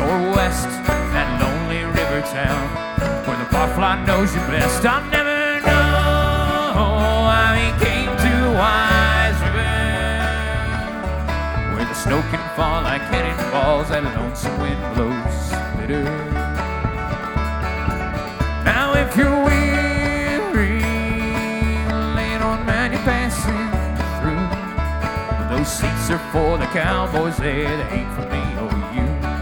or west, that lonely river town where the barfly knows you best. I'll never know how he came to Wise River, where the snow can fall like cannonballs, that lonesome wind blows bitter. Now if you're weary, little man, you're passing through, those seats are for the cowboys there, they ain't for me.